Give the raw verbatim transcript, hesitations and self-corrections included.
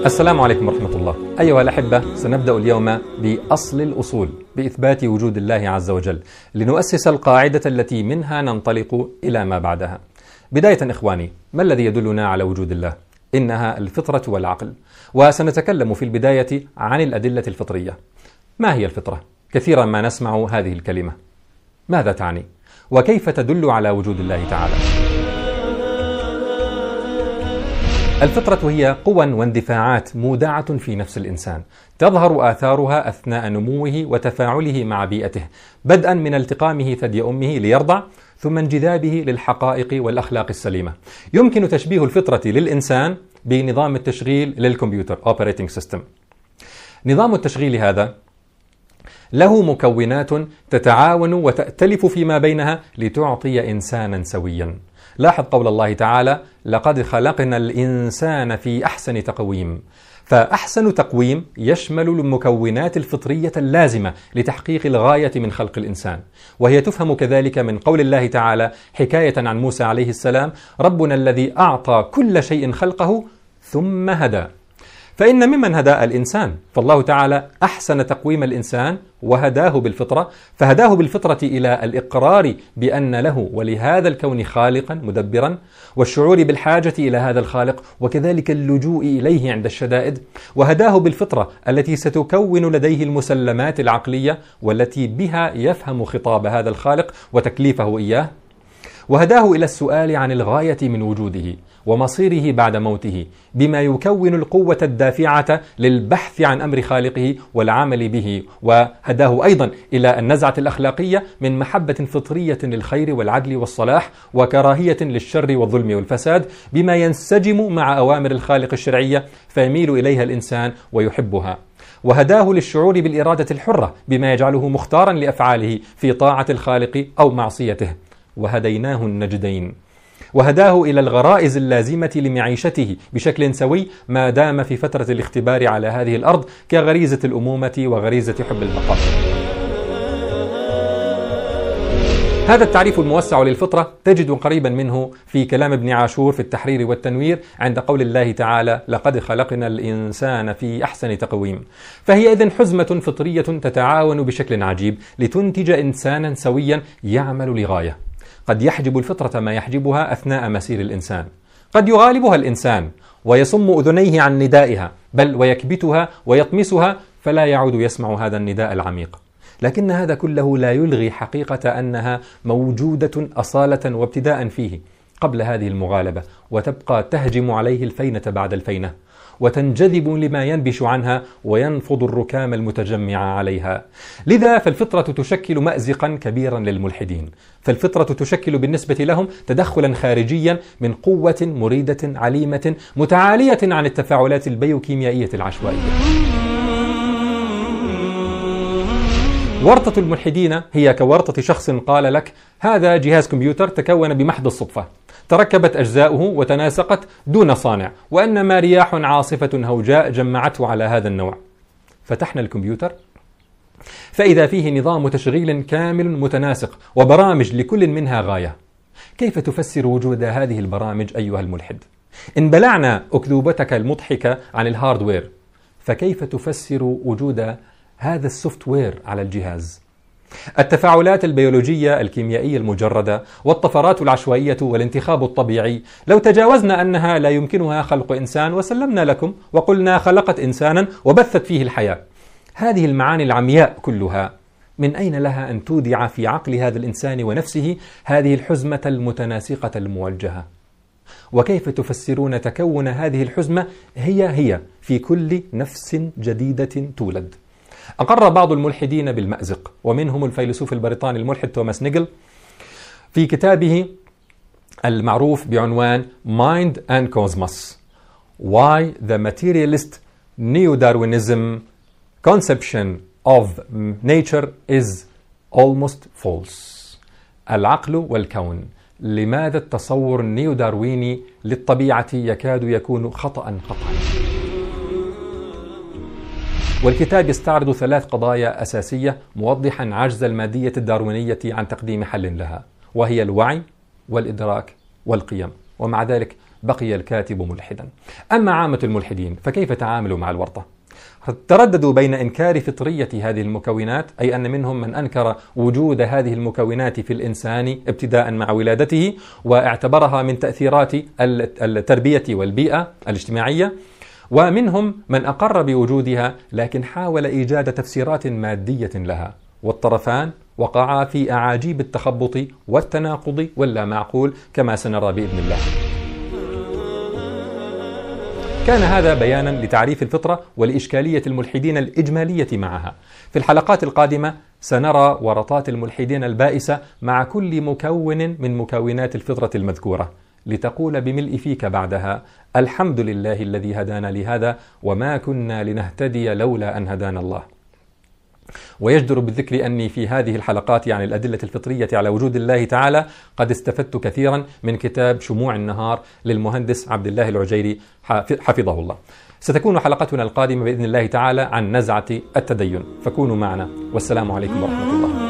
السلام عليكم ورحمة الله. أيها الأحبة، سنبدأ اليوم بأصل الأصول بإثبات وجود الله عز وجل لنؤسس القاعدة التي منها ننطلق إلى ما بعدها. بداية إخواني، ما الذي يدلنا على وجود الله؟ إنها الفطرة والعقل، وسنتكلم في البداية عن الأدلة الفطرية. ما هي الفطرة؟ كثيرا ما نسمع هذه الكلمة، ماذا تعني؟ وكيف تدل على وجود الله تعالى؟ الفطرة هي قوى واندفاعات مودعة في نفس الإنسان، تظهر آثارها أثناء نموه وتفاعله مع بيئته، بدءا من التقامه ثدي أمه ليرضع، ثم انجذابه للحقائق والأخلاق السليمة. يمكن تشبيه الفطرة للإنسان بنظام التشغيل للكمبيوتر Operating System. نظام التشغيل هذا له مكونات تتعاون وتأتلف فيما بينها لتعطي إنسانا سويا. لاحظ قول الله تعالى: لقد خلقنا الإنسان في أحسن تقويم. فأحسن تقويم يشمل المكونات الفطرية اللازمة لتحقيق الغاية من خلق الإنسان، وهي تفهم كذلك من قول الله تعالى حكاية عن موسى عليه السلام: ربنا الذي أعطى كل شيء خلقه ثم هدى. فإن ممن هدى الإنسان، فالله تعالى أحسن تقويم الإنسان وهداه بالفطرة، فهداه بالفطرة إلى الإقرار بأن له ولهذا الكون خالقا مدبرا، والشعور بالحاجة إلى هذا الخالق، وكذلك اللجوء إليه عند الشدائد. وهداه بالفطرة التي ستكون لديه المسلمات العقلية والتي بها يفهم خطاب هذا الخالق وتكليفه إياه. وهداه إلى السؤال عن الغاية من وجوده ومصيره بعد موته، بما يكون القوة الدافعة للبحث عن أمر خالقه والعمل به. وهداه أيضا إلى النزعة الأخلاقية من محبة فطرية للخير والعدل والصلاح، وكراهية للشر والظلم والفساد، بما ينسجم مع أوامر الخالق الشرعية فيميل إليها الإنسان ويحبها. وهداه للشعور بالإرادة الحرة، بما يجعله مختارا لأفعاله في طاعة الخالق أو معصيته. وهديناه النجدين. وهداه إلى الغرائز اللازمة لمعيشته بشكل سوي ما دام في فترة الاختبار على هذه الأرض، كغريزة الأمومة وغريزة حب البقاء. هذا التعريف الموسع للفطرة تجد قريبا منه في كلام ابن عاشور في التحرير والتنوير عند قول الله تعالى: لقد خلقنا الإنسان في أحسن تقويم. فهي إذن حزمة فطرية تتعاون بشكل عجيب لتنتج إنسانا سويا يعمل لغاية. قد يحجب الفطرة ما يحجبها أثناء مسير الإنسان، قد يغالبها الإنسان ويصم أذنيه عن ندائها، بل ويكبتها ويطمسها فلا يعود يسمع هذا النداء العميق. لكن هذا كله لا يلغي حقيقة أنها موجودة أصالة وابتداء فيه قبل هذه المغالبة، وتبقى تهجم عليه الفينة بعد الفينة، وتنجذب لما ينبش عنها وينفض الركام المتجمع عليها. لذا فالفطرة تشكل مأزقا كبيرا للملحدين، فالفطرة تشكل بالنسبة لهم تدخلا خارجيا من قوة مريدة عليمة متعالية عن التفاعلات البيوكيميائية العشوائية. ورطة الملحدين هي كورطة شخص قال لك: هذا جهاز كمبيوتر تكون بمحض الصدفة، تركبت أجزاؤه وتناسقت دون صانع، وأنما رياح عاصفة هوجاء جمعته على هذا النوع. فتحنا الكمبيوتر فإذا فيه نظام تشغيل كامل متناسق وبرامج لكل منها غاية. كيف تفسر وجود هذه البرامج أيها الملحد؟ إن بلعنا أكذوبتك المضحكة عن الهاردوير، فكيف تفسر وجود هذا السوفت وير على الجهاز؟ التفاعلات البيولوجية الكيميائية المجردة والطفرات العشوائية والانتخاب الطبيعي، لو تجاوزنا أنها لا يمكنها خلق إنسان وسلمنا لكم وقلنا خلقت إنسانا وبثت فيه الحياة، هذه المعاني العمياء كلها من أين لها أن تودع في عقل هذا الإنسان ونفسه هذه الحزمة المتناسقة الموجهة؟ وكيف تفسرون تكون هذه الحزمة هي هي في كل نفس جديدة تولد؟ أقر بعض الملحدين بالمأزق، ومنهم الفيلسوف البريطاني الملحد توماس نيجل في كتابه المعروف بعنوان Mind and Cosmos: Why the Materialist Neo-Darwinism Conception of Nature is Almost False. العقل والكون، لماذا التصور النيو دارويني للطبيعة يكاد يكون خطأ قطعا؟ والكتاب يستعرض ثلاث قضايا أساسية موضحا عجز المادية الداروينية عن تقديم حل لها، وهي الوعي والإدراك والقيم. ومع ذلك بقي الكاتب ملحدا. أما عامة الملحدين فكيف تعاملوا مع الورطة؟ ترددوا بين إنكار فطرية هذه المكونات، أي أن منهم من أنكر وجود هذه المكونات في الإنسان ابتداء مع ولادته واعتبرها من تأثيرات التربية والبيئة الاجتماعية، ومنهم من أقر بوجودها لكن حاول إيجاد تفسيرات مادية لها، والطرفان وقعا في أعاجيب التخبط والتناقض واللا معقول كما سنرى بإذن الله. كان هذا بيانا لتعريف الفطرة ولإشكالية الملحدين الإجمالية معها. في الحلقات القادمة سنرى ورطات الملحدين البائسة مع كل مكون من مكونات الفطرة المذكورة، لتقول بملء فيك بعدها: الحمد لله الذي هدانا لهذا وما كنا لنهتدي لولا أن هدانا الله. ويجدر بالذكر أني في هذه الحلقات عن الأدلة الفطرية على وجود الله تعالى قد استفدت كثيرا من كتاب شموع النهار للمهندس عبد الله العجيري حفظه الله. ستكون حلقتنا القادمة بإذن الله تعالى عن نزعة التدين، فكونوا معنا، والسلام عليكم ورحمة الله.